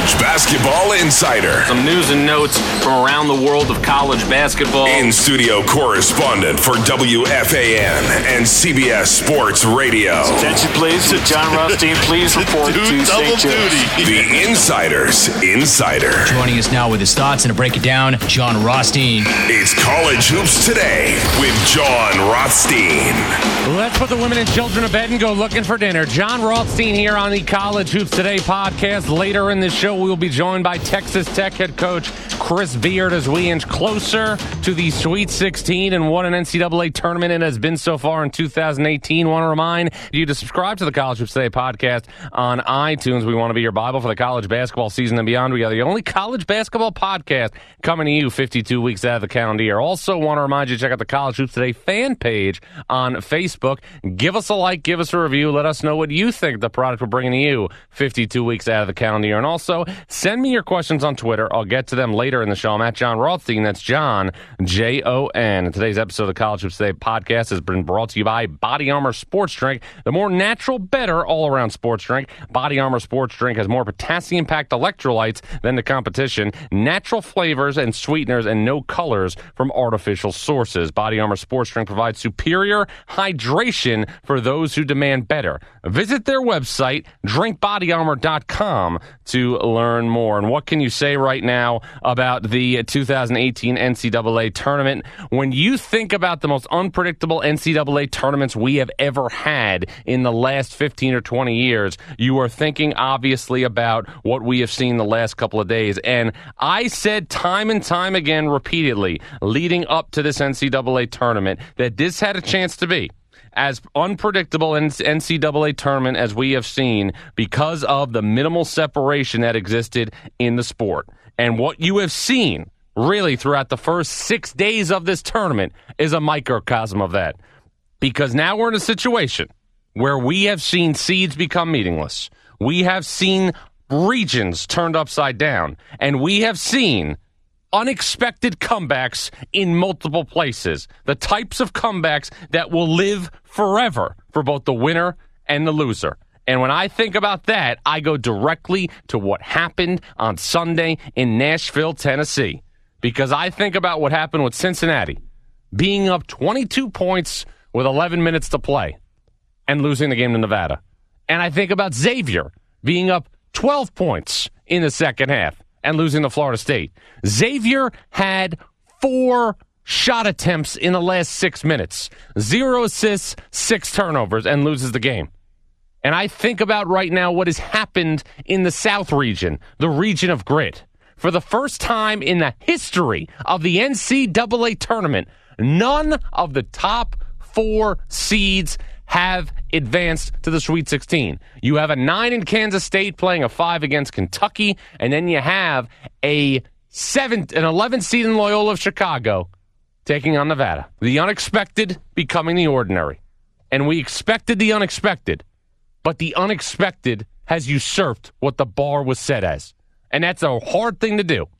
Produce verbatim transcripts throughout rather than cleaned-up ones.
College Basketball Insider. Some news and notes from around the world of college basketball. In-studio correspondent for W F A N and C B S Sports Radio. Attention, please. John Rothstein, please report Dude, to double Saint Joe's. duty. The Insider's Insider. Joining us now with his thoughts and to break it down, John Rothstein. It's College Hoops Today with John Rothstein. Let's put the women and children to bed and go looking for dinner. John Rothstein here on the College Hoops Today podcast. Later in the show, we will be joined by Texas Tech head coach Chris Beard as we inch closer to the Sweet sixteen and what an N C double A tournament it has been so far in two thousand eighteen. Want to remind you to subscribe to the College Hoops Today podcast on iTunes. We want to be your Bible for the college basketball season and beyond. We are the only college basketball podcast coming to you fifty-two weeks out of the calendar year. Also want to remind you to check out the College Hoops Today fan page on Facebook. Give us a like, give us a review. Let us know what you think of the product we're bringing to you fifty-two weeks out of the calendar year. And also, send me your questions on Twitter. I'll get to them later in the show. I'm at John Rothstein. That's John, J O N. And today's episode of the College Hoops Today podcast has been brought to you by Body Armor Sports Drink. The more natural, better all-around sports drink. Body Armor Sports Drink has more potassium-packed electrolytes than the competition, natural flavors and sweeteners, and no colors from artificial sources. Body Armor Sports Drink provides superior hydration for those who demand better. Visit their website, drink body armor dot com, to learn more. And what can you say right now about the two thousand eighteen N C double A tournament? When you think about the most unpredictable N C double A tournaments we have ever had in the last fifteen or twenty years, you are thinking obviously about what we have seen the last couple of days. And I said time and time again repeatedly leading up to this N C double A tournament that this had a chance to be as unpredictable an N C double A tournament as we have seen because of the minimal separation that existed in the sport. And what you have seen really throughout the first six days of this tournament is a microcosm of that. Because now we're in a situation where we have seen seeds become meaningless. We have seen regions turned upside down. And we have seen unexpected comebacks in multiple places. The types of comebacks that will live forever for both the winner and the loser. And when I think about that, I go directly to what happened on Sunday in Nashville, Tennessee. Because I think about what happened with Cincinnati being up twenty-two points with eleven minutes to play and losing the game to Nevada. And I think about Xavier being up twelve points in the second half and losing to Florida State. Xavier had four shot attempts in the last six minutes. Zero assists, six turnovers, and loses the game. And I think about right now what has happened in the South region, the region of grit. For the first time in the history of the N C double A tournament, none of the top four seeds have advanced to the Sweet sixteen. You have a nine in Kansas State playing a five against Kentucky, and then you have a seven, an eleven seed in Loyola of Chicago taking on Nevada. The unexpected becoming the ordinary. And we expected the unexpected, but the unexpected has usurped what the bar was set as. And that's a hard thing to do.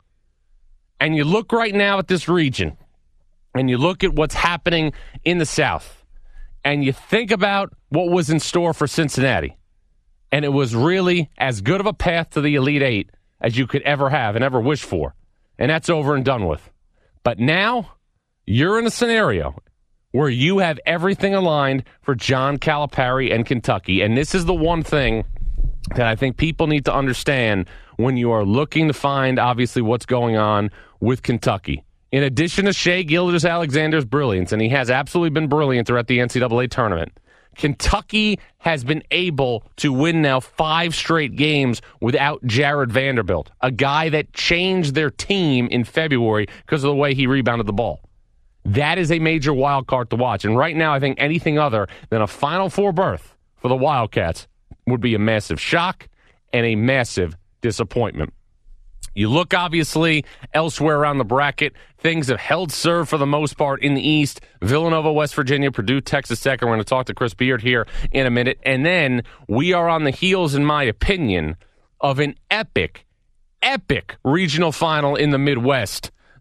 And you look right now at this region, and you look at what's happening in the South, and you think about what was in store for Cincinnati. And it was really as good of a path to the Elite Eight as you could ever have and ever wish for. And that's over and done with. But now you're in a scenario where you have everything aligned for John Calipari and Kentucky. And this is the one thing that I think people need to understand when you are looking to find, obviously, what's going on with Kentucky. In addition to Shai Gilgeous-Alexander's brilliance, and he has absolutely been brilliant throughout the N C double A tournament, Kentucky has been able to win now five straight games without Jared Vanderbilt, a guy that changed their team in February because of the way he rebounded the ball. That is a major wild card to watch. And right now, I think anything other than a Final Four berth for the Wildcats would be a massive shock and a massive disappointment. You look, obviously, elsewhere around the bracket. Things have held serve for the most part in the East. Villanova, West Virginia, Purdue, Texas Tech. And we're going to talk to Chris Beard here in a minute. And then we are on the heels, in my opinion, of an epic, epic regional final in the Midwest.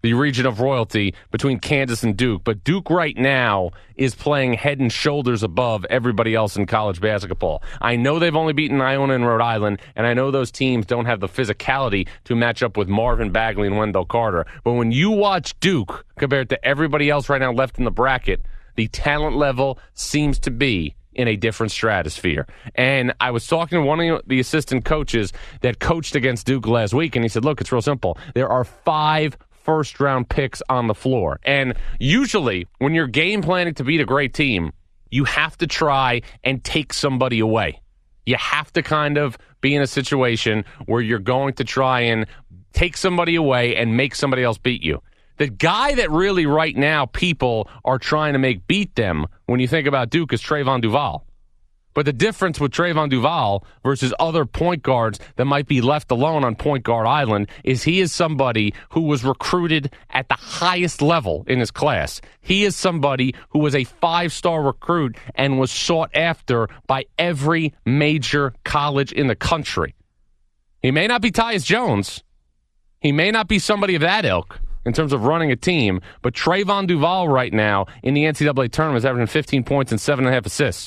the region of royalty between Kansas and Duke. But Duke right now is playing head and shoulders above everybody else in college basketball. I know they've only beaten Iona and Rhode Island, and I know those teams don't have the physicality to match up with Marvin Bagley and Wendell Carter. But when you watch Duke compared to everybody else right now left in the bracket, the talent level seems to be in a different stratosphere. And I was talking to one of the assistant coaches that coached against Duke last week, and he said, look, it's real simple. There are five first-round picks on the floor. And usually, when you're game planning to beat a great team, you have to try and take somebody away. You have to kind of be in a situation where you're going to try and take somebody away and make somebody else beat you. The guy that really right now people are trying to make beat them when you think about Duke is Trayvon Duval. But the difference with Trayvon Duval versus other point guards that might be left alone on Point Guard Island is he is somebody who was recruited at the highest level in his class. He is somebody who was a five-star recruit and was sought after by every major college in the country. He may not be Tyus Jones. He may not be somebody of that ilk in terms of running a team, but Trayvon Duval right now in the N C double A tournament is averaging fifteen points and seven and a half assists.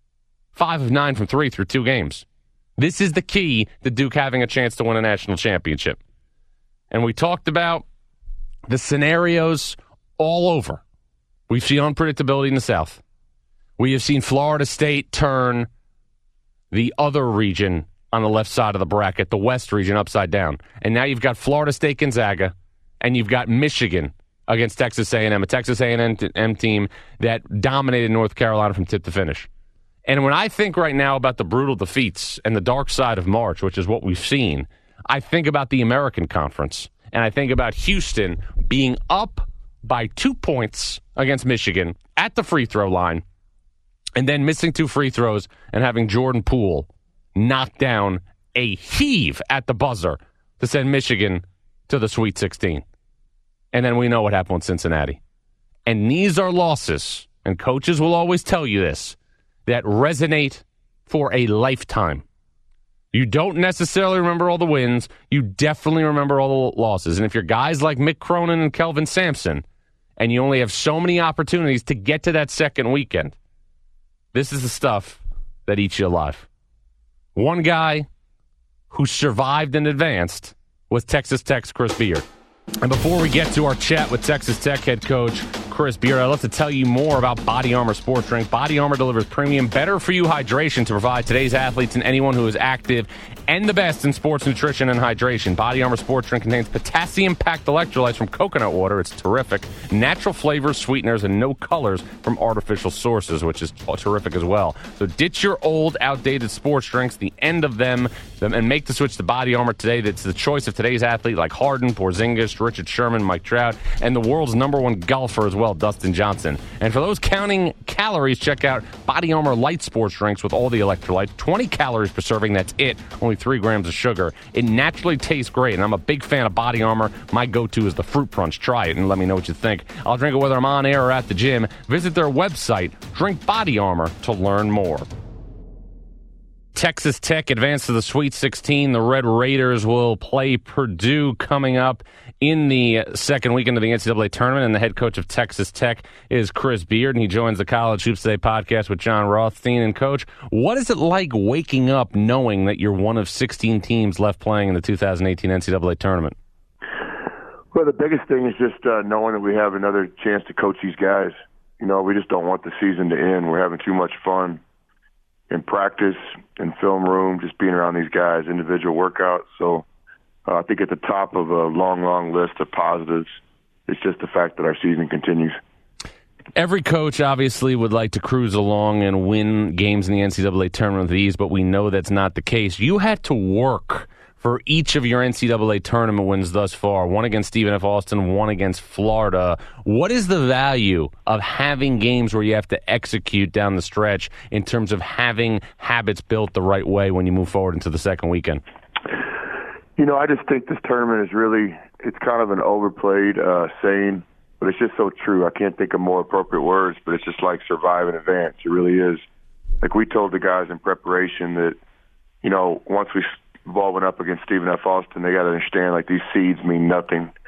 Five of nine from three through two games. This is the key to Duke having a chance to win a national championship. And we talked about the scenarios all over. We've seen unpredictability in the South. We have seen Florida State turn the other region on the left side of the bracket, the West region, upside down. And now you've got Florida State Gonzaga, and you've got Michigan against Texas A and M, a Texas A and M team that dominated North Carolina from tip to finish. And when I think right now about the brutal defeats and the dark side of March, which is what we've seen, I think about the American Conference, and I think about Houston being up by two points against Michigan at the free throw line, and then missing two free throws and having Jordan Poole knock down a heave at the buzzer to send Michigan to the Sweet sixteen. And then we know what happened with Cincinnati. And these are losses, and coaches will always tell you this, that resonate for a lifetime. You don't necessarily remember all the wins. You definitely remember all the losses. And if you're guys like Mick Cronin and Kelvin Sampson, and you only have so many opportunities to get to that second weekend, this is the stuff that eats you alive. One guy who survived and advanced was Texas Tech's Chris Beard. And before we get to our chat with Texas Tech head coach Chris Beard, I'd love to tell you more about Body Armor Sports Drink. Body Armor delivers premium, better-for-you hydration to provide today's athletes and anyone who is active and the best in sports nutrition and hydration. Body Armor Sports Drink contains potassium-packed electrolytes from coconut water. It's terrific. Natural flavors, sweeteners, and no colors from artificial sources, which is terrific as well. So ditch your old, outdated sports drinks, the end of them, and make the switch to Body Armor today. That's the choice of today's athlete like Harden, Porzingis, Richard Sherman, Mike Trout, and the world's number one golfer as well, Dustin Johnson. And for those counting calories, check out Body Armor Light Sports Drinks with all the electrolytes. twenty calories per serving, that's it. Only three grams of sugar. It naturally tastes great, and I'm a big fan of Body Armor. My go-to is the Fruit Punch. Try it and let me know what you think. I'll drink it whether I'm on air or at the gym. Visit their website, Drink Body Armor, to learn more. Texas Tech advanced to the Sweet sixteen. The Red Raiders will play Purdue coming up in the second weekend of the N C double A tournament, and the head coach of Texas Tech is Chris Beard, and he joins the College Hoops Today podcast with John Rothstein. And, Coach, what is it like waking up knowing that you're one of sixteen teams left playing in the two thousand eighteen N C double A tournament? Well, the biggest thing is just uh, knowing that we have another chance to coach these guys. You know, we just don't want the season to end. We're having too much fun in practice, in film room, just being around these guys, individual workouts. So uh, I think at the top of a long, long list of positives, it's just the fact that our season continues. Every coach obviously would like to cruise along and win games in the N C double A tournament with ease, but we know that's not the case. You had to work for each of your N C double A tournament wins thus far, one against Stephen F. Austin, one against Florida. What is the value of having games where you have to execute down the stretch in terms of having habits built the right way when you move forward into the second weekend? You know, I just think this tournament is really, it's kind of an overplayed uh, saying, but it's just so true. I can't think of more appropriate words, but it's just like survive and advance. It really is. Like we told the guys in preparation that, you know, once we ball went up against Stephen F. Austin, they got to understand, like, these seeds mean nothing.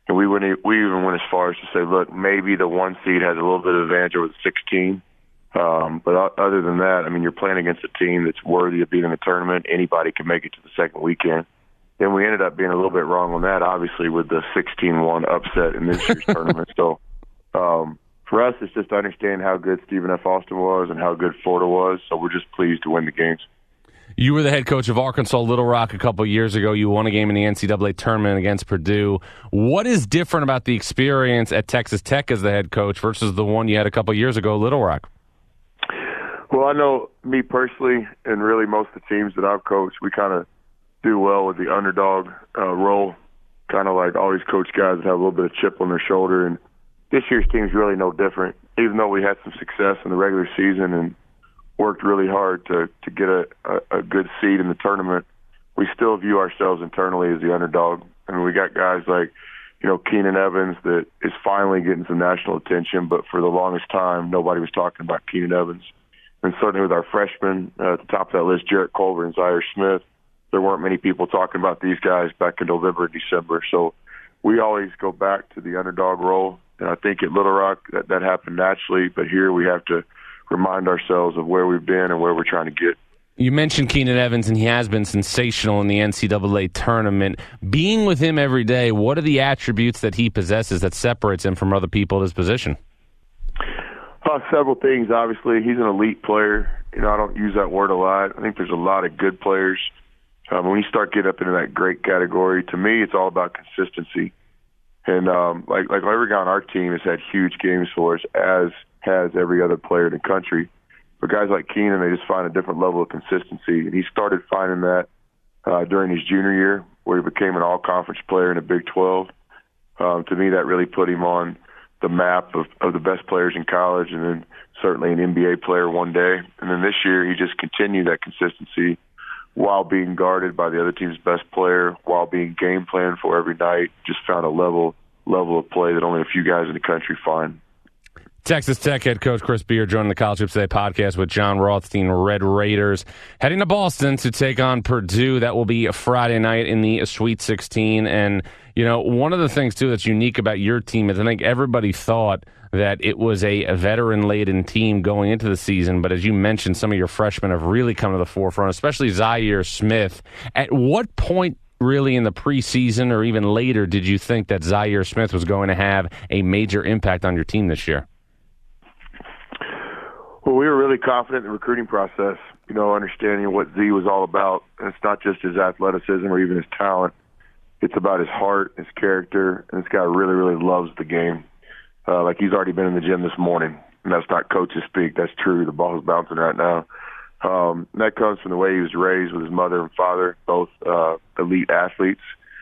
And we went, we even went as far as to say, look, maybe the one seed has a little bit of advantage over the sixteen. Um, but other than that, I mean, you're playing against a team that's worthy of being in the tournament. Anybody can make it to the second weekend. And we ended up being a little bit wrong on that, obviously, with the sixteen one upset in this year's tournament. So um, for us, it's just to understand how good Stephen F. Austin was and how good Florida was. So we're just pleased to win the games. You were the head coach of Arkansas Little Rock a couple of years ago. You won a game in the N C double A tournament against Purdue. What is different about the experience at Texas Tech as the head coach versus the one you had a couple of years ago at Little Rock? Well, I know me personally, and really most of the teams that I've coached, we kind of do well with the underdog uh, role, kind of like always coach guys that have a little bit of chip on their shoulder. And this year's team's really no different. Even though we had some success in the regular season and worked really hard to, to get a, a, a good seed in the tournament, we still view ourselves internally as the underdog. I mean, we got guys like, you know, Keenan Evans that is finally getting some national attention, but for the longest time, nobody was talking about Keenan Evans. And certainly with our freshmen uh, at the top of that list, Jarrett Culver and Zaire Smith, there weren't many people talking about these guys back in November and December. So we always go back to the underdog role. And I think at Little Rock that, that happened naturally, but here we have to remind ourselves of where we've been and where we're trying to get. You mentioned Keenan Evans, and he has been sensational in the N C double A tournament. Being with him every day, what are the attributes that he possesses that separates him from other people at his position? Uh, several things, obviously. He's an elite player. You know, I don't use that word a lot. I think there's a lot of good players. Um, when you start getting up into that great category, to me, it's all about consistency. And um, like like every guy on our team has had huge games for us, as has every other player in the country. But guys like Keenan, they just find a different level of consistency. And he started finding that uh, during his junior year, where he became an all-conference player in the Big twelve. Um, to me, that really put him on the map of, of the best players in college, and then certainly an N B A player one day. And then this year, he just continued that consistency while being guarded by the other team's best player, while being game planned for every night. Just found a level level of play that only a few guys in the country find. Texas Tech head coach Chris Beard joining the College Hoops Today podcast with Jon Rothstein. Red Raiders heading to Boston to take on Purdue. That will be a Friday night in the Sweet sixteen. And, you know, one of the things, too, that's unique about your team is I think everybody thought that it was a, a veteran-laden team going into the season. But as you mentioned, some of your freshmen have really come to the forefront, especially Zaire Smith. At what point really in the preseason or even later did you think that Zaire Smith was going to have a major impact on your team this year? Well, we were really confident in the recruiting process, you know, understanding what Z was all about. And it's not just his athleticism or even his talent. It's about his heart, his character, and this guy really, really loves the game. Uh, like he's already been in the gym this morning, and that's not coaches speak. That's true. The ball is bouncing right now. Um, and that comes from the way he was raised with his mother and father, both uh, elite athletes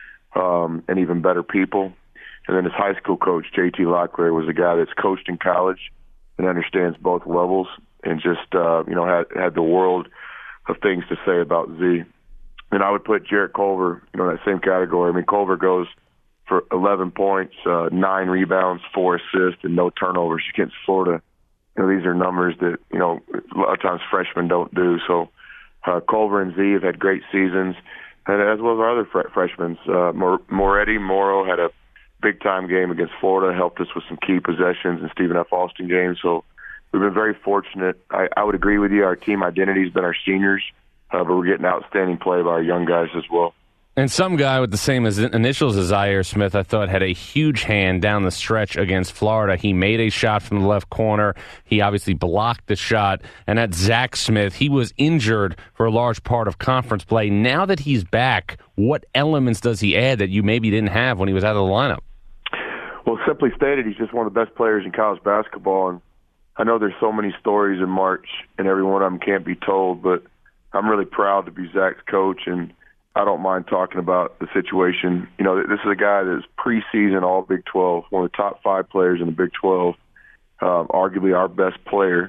um, and even better people. And then his high school coach, J T Locklear, was a guy that's coached in college and understands both levels, and just, uh, you know, had, had the world of things to say about Z. And I would put Jarrett Culver, you know, in that same category. I mean, Culver goes for eleven points, uh, nine rebounds, four assists, and no turnovers against Florida. You know, these are numbers that, you know, a lot of times freshmen don't do. So uh, Culver and Z have had great seasons, and as well as our other fr- freshmen. Uh, Mor- Moretti, Morrow had a big-time game against Florida, helped us with some key possessions in Stephen F. Austin games. So we've been very fortunate. I, I would agree with you. Our team identity has been our seniors, uh, but we're getting outstanding play by our young guys as well. And some guy with the same as initials as Zaire Smith, I thought, had a huge hand down the stretch against Florida. He made a shot from the left corner. He obviously blocked the shot. And that's Zach Smith. He was injured for a large part of conference play. Now that he's back, what elements does he add that you maybe didn't have when he was out of the lineup? Well, simply stated, he's just one of the best players in college basketball. And I know there's so many stories in March, and every one of them can't be told, but I'm really proud to be Zach's coach, and I don't mind talking about the situation. You know, this is a guy that's preseason all Big twelve, one of the top five players in the Big twelve, uh, arguably our best player,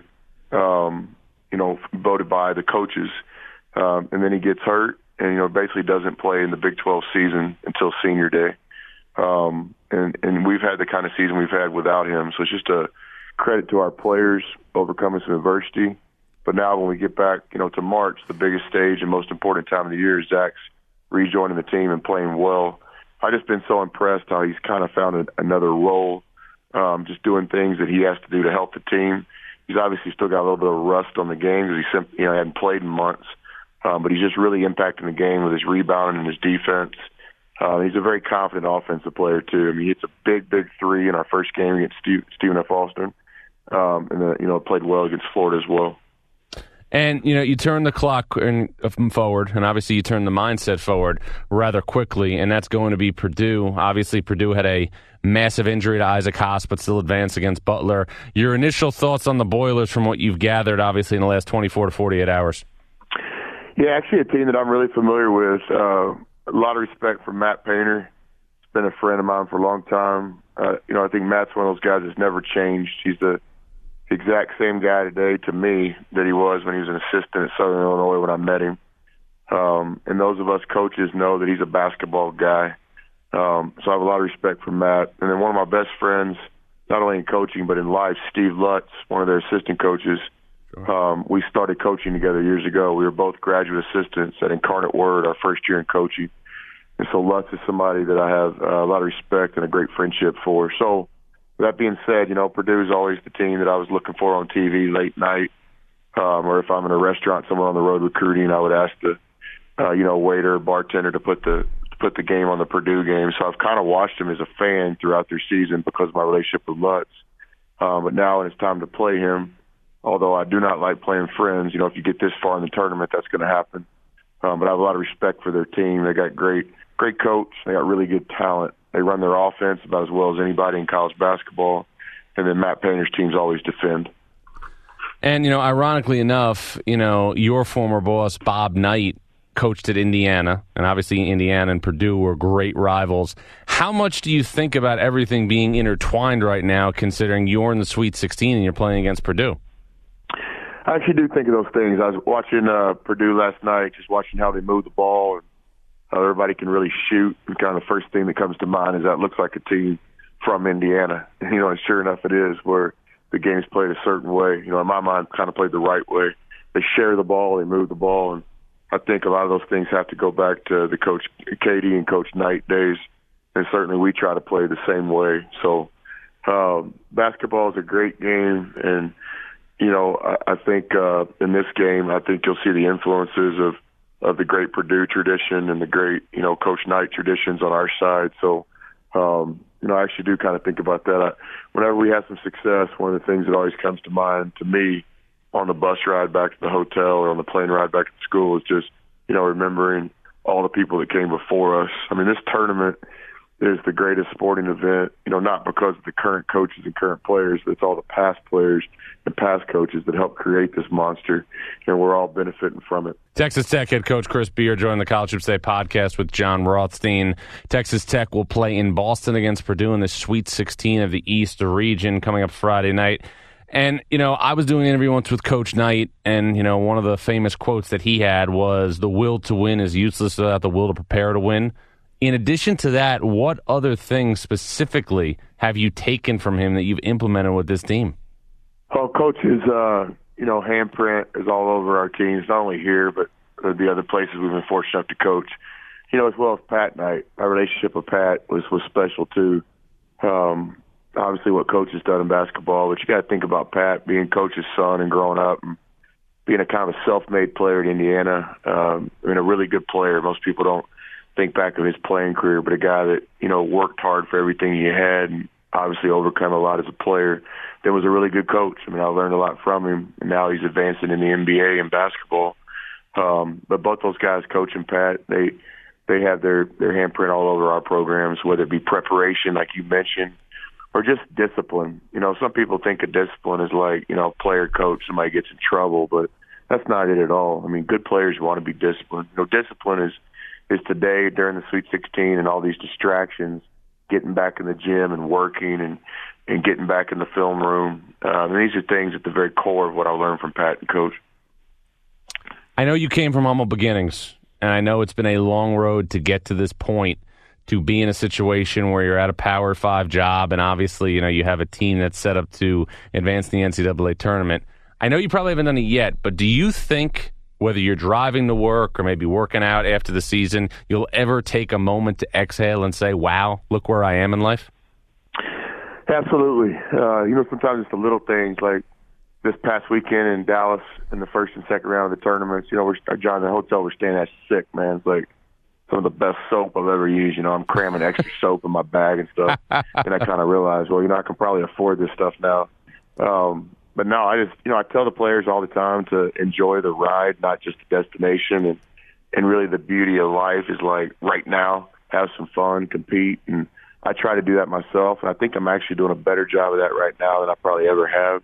um, you know, voted by the coaches. Um, and then he gets hurt and, you know, basically doesn't play in the Big twelve season until senior day. Um, and, and we've had the kind of season we've had without him. So it's just a credit to our players overcoming some adversity. But now when we get back, you know, to March, the biggest stage and most important time of the year, Zach's rejoining the team and playing well. I've just been so impressed how he's kind of found a, another role, um, just doing things that he has to do to help the team. He's obviously still got a little bit of rust on the game because he simply, you know, hadn't played in months. Um, but he's just really impacting the game with his rebounding and his defense. Uh, he's a very confident offensive player, too. I mean, he hits a big, big three in our first game against Steve, Stephen F. Austin. Um, and, uh, you know, played well against Florida as well. And, you know, you turn the clock in, forward, and obviously you turn the mindset forward rather quickly, and that's going to be Purdue. Obviously, Purdue had a massive injury to Isaac Haas, but still advanced against Butler. Your initial thoughts on the Boilers from what you've gathered, obviously, in the last twenty-four to forty-eight hours? Yeah, actually a team that I'm really familiar with. Uh, a lot of respect for Matt Painter. He's been a friend of mine for a long time. Uh, you know, I think Matt's one of those guys that's never changed. He's the exact same guy today to me that he was when he was an assistant at Southern Illinois when I met him. Um, and those of us coaches know that he's a basketball guy. Um, so I have a lot of respect for Matt. And then one of my best friends, not only in coaching but in life, Steve Lutz, one of their assistant coaches. Um, we started coaching together years ago. We were both graduate assistants at Incarnate Word our first year in coaching. And so Lutz is somebody that I have uh, a lot of respect and a great friendship for. So that being said, you know, Purdue is always the team that I was looking for on T V late night. Um, or if I'm in a restaurant, someone on the road recruiting, I would ask the, uh, you know, waiter, bartender to put the to put the game on the Purdue game. So I've kind of watched them as a fan throughout their season because of my relationship with Lutz. Um, but now when it's time to play him, although I do not like playing friends, you know, if you get this far in the tournament, that's going to happen. Um, but I have a lot of respect for their team. They got great, great coach. They got really good talent. They run their offense about as well as anybody in college basketball. And then Matt Painter's teams always defend. And, you know, ironically enough, you know, your former boss, Bob Knight, coached at Indiana, and obviously Indiana and Purdue were great rivals. How much do you think about everything being intertwined right now, considering you're in the Sweet sixteen and you're playing against Purdue? I actually do think of those things. I was watching uh, Purdue last night, just watching how they move the ball and how everybody can really shoot. And kind of the first thing that comes to mind is that looks like a team from Indiana. And, you know, and sure enough it is, where the game's played a certain way. You know, in my mind, kind of played the right way. They share the ball, they move the ball, and I think a lot of those things have to go back to the Coach Katie and Coach Knight days, and certainly we try to play the same way. So um, basketball is a great game, and, you know, I, I think uh, in this game, I think you'll see the influences of, of the great Purdue tradition and the great, you know, Coach Knight traditions on our side. So, um, you know, I actually do kind of think about that. I, whenever we have some success, one of the things that always comes to mind to me on the bus ride back to the hotel or on the plane ride back to school is just, you know, remembering all the people that came before us. I mean, this tournament is the greatest sporting event, you know, not because of the current coaches and current players, but it's all the past players and past coaches that helped create this monster, and we're all benefiting from it. Texas Tech head coach Chris Beard joined the College Hoops Today podcast with Jon Rothstein. Texas Tech will play in Boston against Purdue in the Sweet sixteen of the East region coming up Friday night. And, you know, I was doing an interview once with Coach Knight, and, you know, one of the famous quotes that he had was, "The will to win is useless without the will to prepare to win." In addition to that, what other things specifically have you taken from him that you've implemented with this team? Well, Coach's, uh, you know, handprint is all over our teams, not only here, but the other places we've been fortunate enough to coach. You know, as well as Pat Knight. Our relationship with Pat was, was special, too. Um Obviously, what Coach has done in basketball, but you got to think about Pat being Coach's son and growing up and being a kind of a self-made player at Indiana. Um, I mean, a really good player. Most people don't think back of his playing career, but a guy that, you know, worked hard for everything he had and obviously overcome a lot as a player. That was a really good coach. I mean, I learned a lot from him, and now he's advancing in the N B A in basketball. Um, but both those guys, Coach and Pat, they they have their their handprint all over our programs, whether it be preparation, like you mentioned, or just discipline. You know, some people think of discipline as like, you know, player coach, somebody gets in trouble, but that's not it at all. I mean, good players want to be disciplined. You know, discipline is, is today during the Sweet sixteen and all these distractions, getting back in the gym and working and, and getting back in the film room. Um, and these are things at the very core of what I learned from Pat and Coach. I know you came from humble beginnings, and I know it's been a long road to get to this point, to be in a situation where you're at a Power Five job, and obviously, you know, you have a team that's set up to advance the N C double A tournament. I know you probably haven't done it yet, but do you think whether you're driving to work or maybe working out after the season, you'll ever take a moment to exhale and say, wow, look where I am in life? Absolutely. Uh, you know, sometimes it's the little things like this past weekend in Dallas in the first and second round of the tournaments. You know, we're, John, in the hotel, we're staying at sick, man. It's like some of the best soap I've ever used. You know, I'm cramming extra soap in my bag and stuff. And I kind of realized, well, you know, I can probably afford this stuff now. Um, but no, I just, you know, I tell the players all the time to enjoy the ride, not just the destination. And, and really the beauty of life is like right now, have some fun, compete. And I try to do that myself. And I think I'm actually doing a better job of that right now than I probably ever have.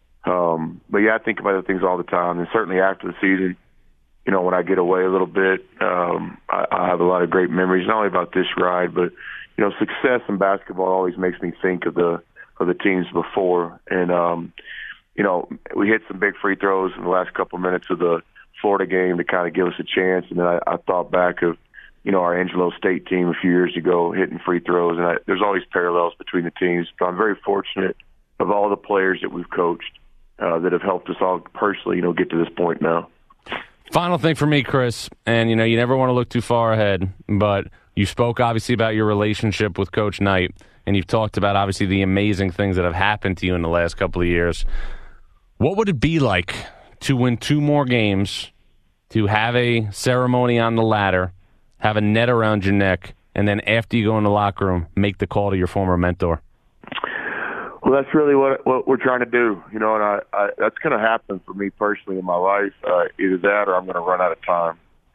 Um, but yeah, I think about other things all the time. And certainly after the season, you know, when I get away a little bit, um, I, I have a lot of great memories, not only about this ride, but, you know, success in basketball always makes me think of the, of the teams before. And, um, you know, we hit some big free throws in the last couple of minutes of the Florida game to kind of give us a chance. And then I, I thought back of, you know, our Angelo State team a few years ago hitting free throws. And I, there's always parallels between the teams. But I'm very fortunate of all the players that we've coached uh, that have helped us all personally, you know, get to this point now. Final thing for me, Chris, and, you know, you never want to look too far ahead, but you spoke, obviously, about your relationship with Coach Knight, and you've talked about, obviously, the amazing things that have happened to you in the last couple of years. What would it be like to win two more games, to have a ceremony on the ladder, have a net around your neck, and then after you go in the locker room, make the call to your former mentor? Well, that's really what what we're trying to do, you know, and I, I that's going to happen for me personally in my life. Uh, either that or I'm going to run out of time.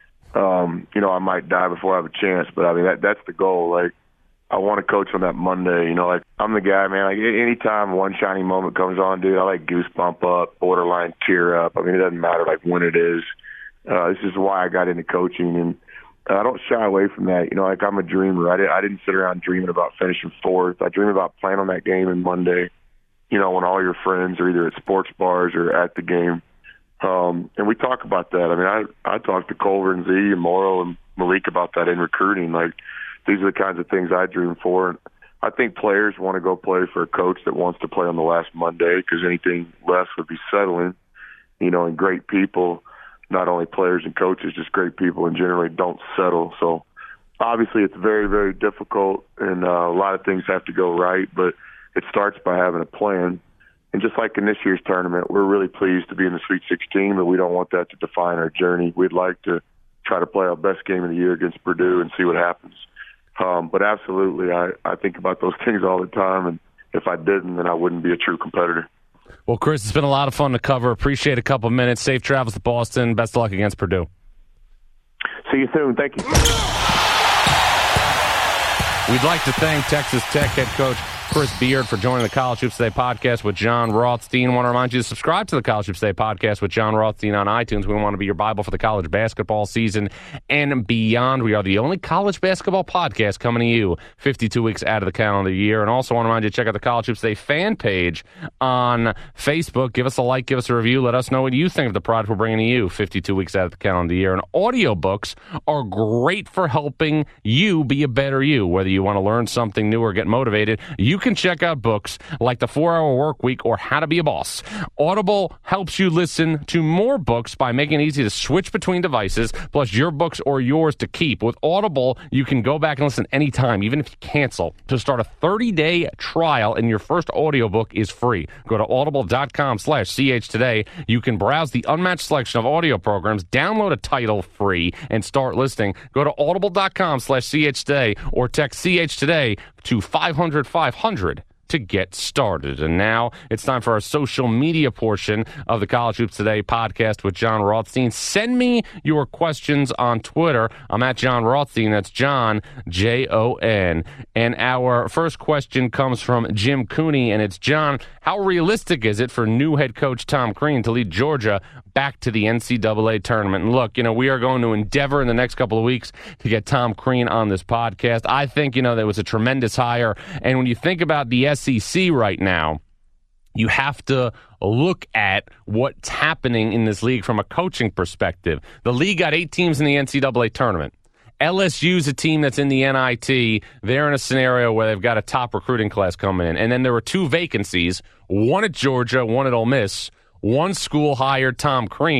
Um, you know, I might die before I have a chance, but I mean that that's the goal. Like, I want to coach on that Monday. You know, like I'm the guy, man. Like anytime one shining moment comes on, dude, I like goosebump up, borderline tear up. I mean, it doesn't matter like when it is. Uh, this is why I got into coaching, and I don't shy away from that. You know, like I'm a dreamer. I, did, I didn't sit around dreaming about finishing fourth. I dream about playing on that game on Monday, you know, when all your friends are either at sports bars or at the game. Um, and we talk about that. I mean, I, I talk to Culver and Z and Morrow and Malik about that in recruiting. Like, these are the kinds of things I dream for. And I think players want to go play for a coach that wants to play on the last Monday, because anything less would be settling, you know, and great people, not only players and coaches, just great people and generally don't settle. So obviously it's very, very difficult, and uh, a lot of things have to go right, but it starts by having a plan. And just like in this year's tournament, we're really pleased to be in the Sweet sixteen, but we don't want that to define our journey. We'd like to try to play our best game of the year against Purdue and see what happens. Um, but absolutely, I, I think about those things all the time, and if I didn't, then I wouldn't be a true competitor. Well, Chris, it's been a lot of fun to cover. Appreciate a couple of minutes. Safe travels to Boston. Best of luck against Purdue. See you soon. Thank you. We'd like to thank Texas Tech head coach Chris Beard for joining the College Hoops Today podcast with John Rothstein. I want to remind you to subscribe to the College Hoops Today podcast with John Rothstein on iTunes. We want to be your Bible for the college basketball season and beyond. We are the only college basketball podcast coming to you fifty-two weeks out of the calendar year. And also want to remind you to check out the College Hoops Today fan page on Facebook. Give us a like, give us a review. Let us know what you think of the product we're bringing to you fifty-two weeks out of the calendar year. And audiobooks are great for helping you be a better you. Whether you want to learn something new or get motivated, you can check out books like The four-Hour Work Week or How to Be a Boss. Audible helps you listen to more books by making it easy to switch between devices, plus your books are yours to keep. With Audible, you can go back and listen anytime, even if you cancel. To start a thirty-day trial, and your first audiobook is free. Go to audible.com slash ch today. You can browse the unmatched selection of audio programs, download a title free, and start listening. Go to audible.com slash ch today or text C H today to five hundred five hundred to get started. And now it's time for our social media portion of the College Hoops Today podcast with John Rothstein. Send me your questions on Twitter. I'm at John Rothstein. That's John, J O N. And our first question comes from Jim Cooney, and it's, John, how realistic is it for new head coach Tom Crean to lead Georgia back to the N C double A tournament? And look, you know, we are going to endeavor in the next couple of weeks to get Tom Crean on this podcast. I think, you know, that was a tremendous hire. And when you think about the S E C right now, you have to look at what's happening in this league from a coaching perspective. The league got eight teams in the N C double A tournament. L S U's a team that's in the N I T. They're in a scenario where they've got a top recruiting class coming in. And then there were two vacancies, one at Georgia, one at Ole Miss. One school hired Tom Crean,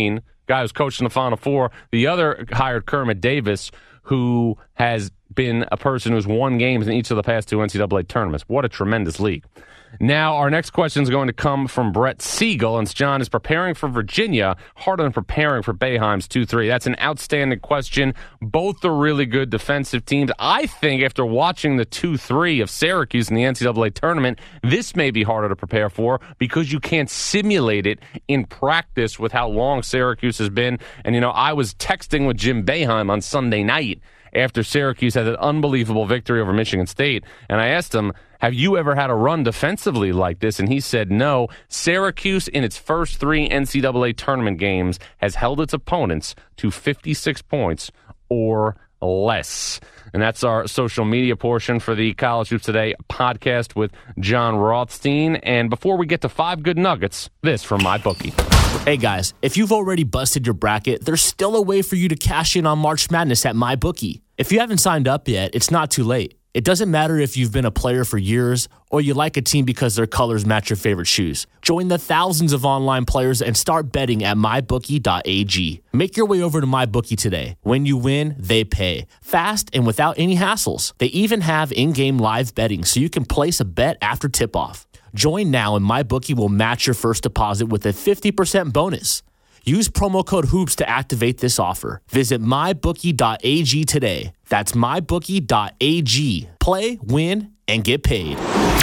guy who's coached in the Final Four. The other hired Kermit Davis, who has been a person who's won games in each of the past two N C double A tournaments. What a tremendous league. Now, our next question is going to come from Brett Siegel, and John is preparing for Virginia harder than preparing for Boeheim's two three. That's an outstanding question. Both are really good defensive teams. I think after watching the two three of Syracuse in the N C double A tournament, this may be harder to prepare for because you can't simulate it in practice with how long Syracuse has been. And, you know, I was texting with Jim Boeheim on Sunday night after Syracuse had an unbelievable victory over Michigan State, and I asked him, have you ever had a run defensively like this? And he said no. Syracuse, in its first three N C double A tournament games, has held its opponents to fifty-six points or less. And that's our social media portion for the College Hoops Today podcast with John Rothstein. And before we get to five good nuggets, this from MyBookie. Hey guys, if you've already busted your bracket, there's still a way for you to cash in on March Madness at MyBookie. If you haven't signed up yet, it's not too late. It doesn't matter if you've been a player for years or you like a team because their colors match your favorite shoes. Join the thousands of online players and start betting at my bookie dot a g. Make your way over to MyBookie today. When you win, they pay. Fast and without any hassles. They even have in-game live betting so you can place a bet after tip-off. Join now and MyBookie will match your first deposit with a fifty percent bonus. Use promo code HOOPS to activate this offer. Visit my bookie dot a g today. That's my bookie dot a g. Play, win, and get paid.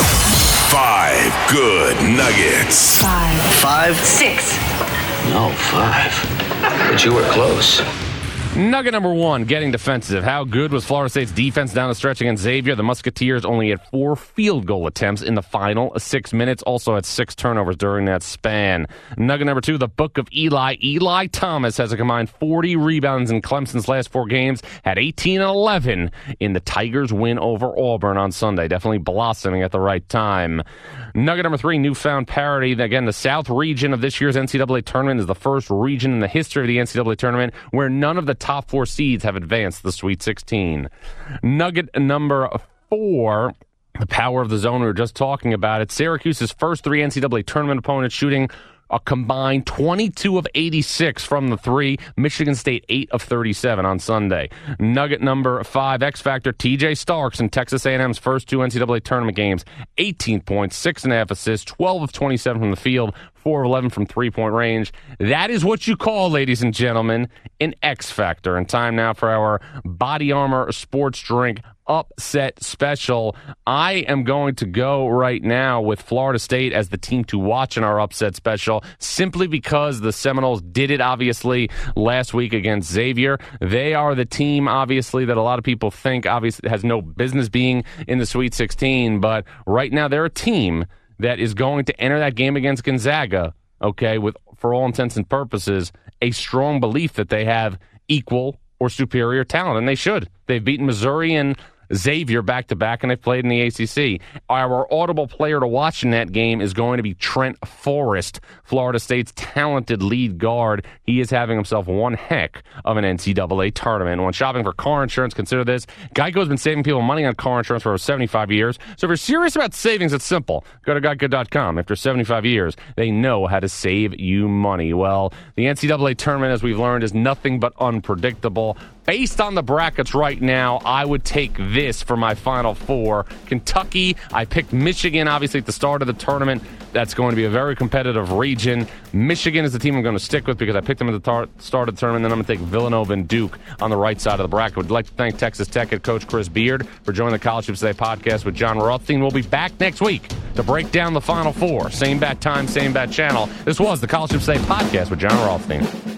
Five good nuggets. Five. Five. Six. No, five. But you were close. Nugget number one, getting defensive. How good was Florida State's defense down the stretch against Xavier? The Musketeers only had four field goal attempts in the final six minutes, also had six turnovers during that span. Nugget number two, the book of Eli. Eli Thomas has a combined forty rebounds in Clemson's last four games, had eighteen and eleven in the Tigers' win over Auburn on Sunday. Definitely blossoming at the right time. Nugget number three, newfound parity. Again, the South region of this year's N C double A tournament is the first region in the history of the N C double A tournament where none of the top four seeds have advanced to the Sweet sixteen. Nugget number four, the power of the zone. We were just talking about it. Syracuse's first three N C double A tournament opponents shooting a combined twenty-two of eighty-six from the three. Michigan State, eight of thirty-seven on Sunday. Nugget number five, X Factor, T J Starks in Texas A and M's first two N C double A tournament games. eighteen points, six and a half assists, twelve of twenty-seven from the field, four of eleven from three-point range. That is what you call, ladies and gentlemen, an X Factor. And time now for our Body Armor sports drink upset special. I am going to go right now with Florida State as the team to watch in our upset special, simply because the Seminoles did it, obviously, last week against Xavier. They are the team, obviously, that a lot of people think obviously has no business being in the Sweet sixteen, but right now they're a team that is going to enter that game against Gonzaga, okay, with, for all intents and purposes, a strong belief that they have equal or superior talent, and they should. They've beaten Missouri and Xavier back-to-back, and they've played in the A C C. Our audible player to watch in that game is going to be Trent Forrest, Florida State's talented lead guard. He is having himself one heck of an N C double A tournament. When shopping for car insurance, consider this. Geico's been saving people money on car insurance for over seventy-five years. So if you're serious about savings, it's simple. Go to geico dot com. After seventy-five years, they know how to save you money. Well, the N C double A tournament, as we've learned, is nothing but unpredictable. Based on the brackets right now, I would take this for my Final Four. Kentucky, I picked Michigan, obviously, at the start of the tournament. That's going to be a very competitive region. Michigan is the team I'm going to stick with because I picked them at the tar- start of the tournament. Then I'm going to take Villanova and Duke on the right side of the bracket. Would like to thank Texas Tech head coach Chris Beard for joining the College Hoops Today podcast with John Rothstein. We'll be back next week to break down the Final Four. Same bat time, same bat channel. This was the College Hoops Today podcast with John Rothstein.